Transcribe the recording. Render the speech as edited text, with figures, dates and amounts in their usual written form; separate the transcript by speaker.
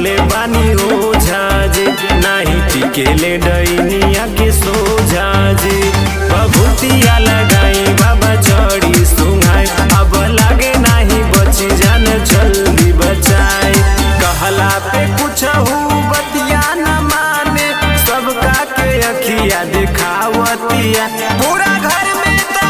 Speaker 1: देखले बानी ओझा जी, नाही टिकेले डैनिया के सोझा जी। बभूतिया लगाई बाबा चढ़ी सुहाई, अब लागे नाही बची जान जल्दी बचाए। कहला पे कुछ बतिया न माने, सबका के अखिया दिखावतिया, पूरा घर में